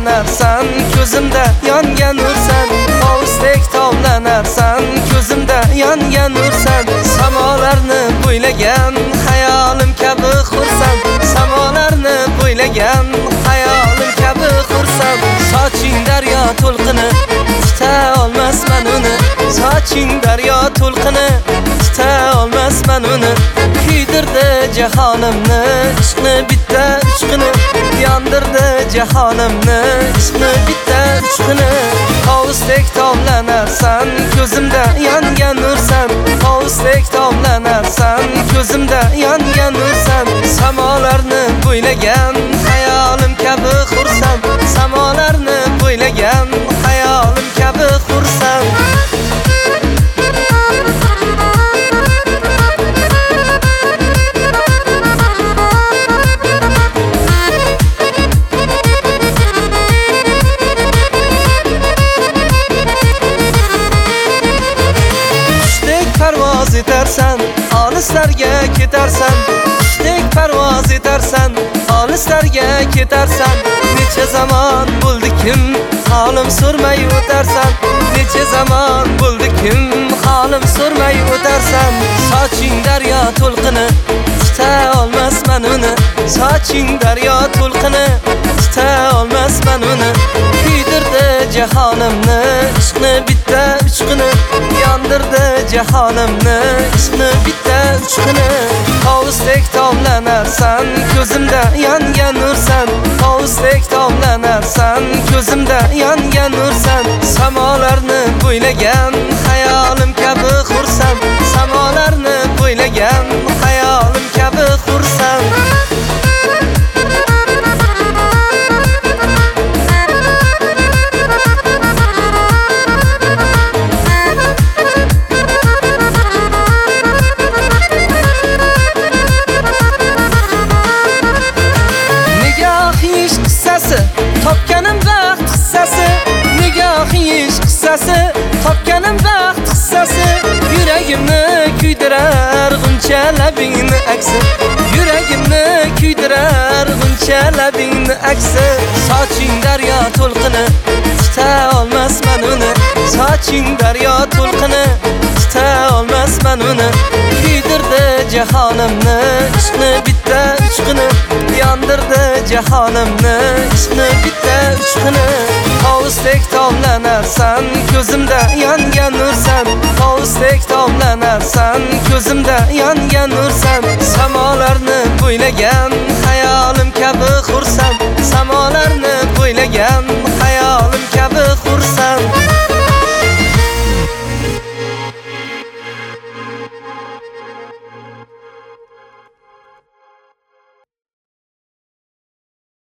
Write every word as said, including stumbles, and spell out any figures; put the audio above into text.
tovlanarsan, ko'zimda yongan nursan. Hovusdek tovlanarsan, ko'zimda yongan nursan. Samolarni bo'ylagan hayolim kabi xursand. Samolarni bo'ylagan hayolim kabi xursand. Soching daryo to'lqini, tuta olmasman uni. Soching daryo to'lqini, tuta olmasman uni. Kuydirdi jahonimni, ishqni bitta uchqini. Yondirdi jahonimni, ishqni bitta uchqini. Hovusdek tovlanarsan, ko'zimda yongan nursan. Hovusdek tovlanarsan, ko'zimda yongan nursan. Samolarni bo'ylagan hayolim kabi xursand. Samolarni bo'ylagan hayolim kabi xursand. Parvoz etarsan, olislarga ketarsan. Qushdek parvoz etarsan, olislarga ketarsan. Necha zaman bo'ldi kim holim so'rmay o'tarsan. Necha zaman bo'ldi kim holim so'rmay o'tarsan. Soching daryo to'lqini, tuta olmasman uni. Soching daryo to'lqini, tuta olmasman uni. Kuydirdi jahonimni, ishqni bitta uchqini. Yondirdi jahonimni, ishqni bitta uchqini. Hovusdek tovlanarsan, ko'zimda yongan nursan. Hovusdek tovlanarsan, ko'zimda yongan nursan. Samolarni bo'ylagan hayolim kabi xursand. Samolarni bo'ylagan hayolim kabi xursand. Topganim baxt qissasi, nigohing ish qissasi. Topganim baxt qissasi, yuragimni kuydirar g'uncha labingni aksi. Yuragimni kuydirar g'uncha labingni aksi. Soching daryo to'lqini, tuta olmasman uni. Soching daryo to'lqini, tuta olmasman uni. Kuydirdi jahonimni, ishqni bitta uchqini. Yondirdi jahonimni, ishqni bitta uchqini. Hovusdek tovlanarsan, ko'zimda yongan nursan. Hovusdek tovlanarsan, ko'zimda yongan nursan. Samolarni bo'ylagan hayolim kabi xursand. Samolarni bo'ylagan